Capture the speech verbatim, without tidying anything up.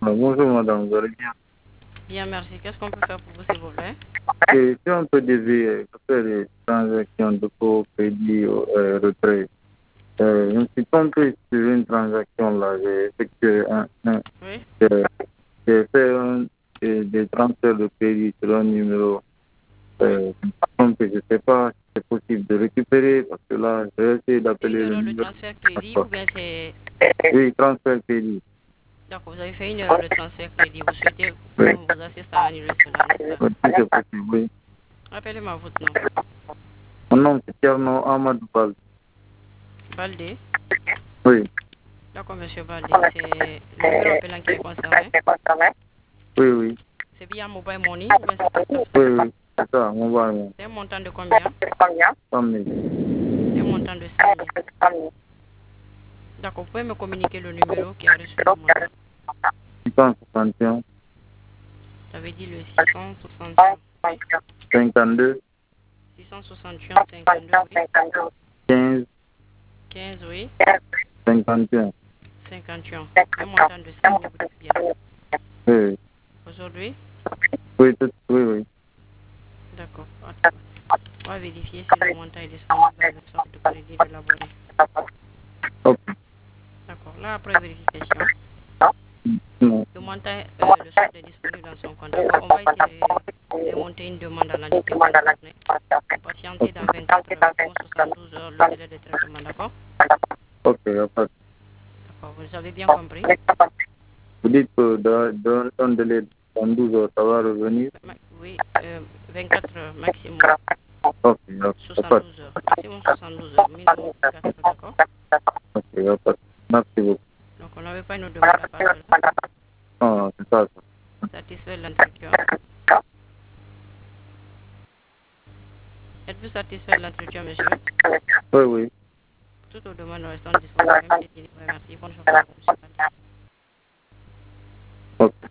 Bonjour madame, vous allez bien? Bien, merci. Qu'est-ce qu'on peut faire pour vous, s'il vous plaît? Et si on peut dévier, faire des transactions de co crédit ou euh, retrait. Euh, je me suis trompé sur une transaction là, j'ai effectué un, un Oui. j'ai j'ai fait un, des, des transferts de crédit sur un numéro. Oui. Euh, je me suis trompé, je ne sais pas si c'est possible de récupérer parce que là, j'ai essayé C'est une d'appeler le erreur de numéro. transfert crédit ou bien c'est... Oui, transfert crédit. D'accord, vous avez fait une erreur de transfert crédit. Vous souhaitez Oui, qu'on vous assiste à annuler cela, n'est-ce pas? oui, si c'est possible, oui. Rappelez-moi votre nom. Mon nom c'est Tierno Amadou Bal. Baldé. Oui, D'accord, monsieur Baldé. C'est le numéro appelant qui est concerné. oui, oui. C'est via Mobile Money ou bien c'est par carte? Oui, oui, c'est ça, mon va. C'est un montant de combien? cent mille. C'est un montant de cent mille. D'accord, vous pouvez me communiquer le numéro qui a reçu le montant. six cent soixante et un, Ça veut dire le six cent soixante et un. Oui. cinquante-deux, six cent soixante et un cinquante-deux, oui. quinze, quinze, oui. cinquante et un. cinquante et un. Un montant de cent mille, vous dites bien. Oui, Aujourd'hui? oui, tout- oui, oui. D'accord. Attends. On va vérifier si le montant est disponible dans le centre de crédit de l'abonné. Ok. D'accord. Là, après vérification, Non. le montant, euh, le solde est disponible dans son compte. D'accord. On va essayer de remonter une demande à l'entité concernée. Vous patientez dans vingt-quatre ou soixante-douze heures le délai de traitement. D'accord. Ok, y a pas de- D'accord. Vous avez bien compris? Vous dites que dans, dans un délai de douze heures, ça va revenir? Ma- Oui, euh, vingt-quatre heures maximum. Ok, y a, y a pas de- soixante-douze heures. Maximum soixante-douze heures. Minimum vingt-quatre heures. D'accord. Ok, y a pas de- Merci beaucoup. Donc, on n'avait pas une demande à part cela. Ah, c'est ça, ça. Satisfait de l'entretien. Êtes-vous satisfait de l'entretien, monsieur? Oui, oui. Toutes aux demandes restant disponibles. Merci. Bonne journée, monsieur. Ok.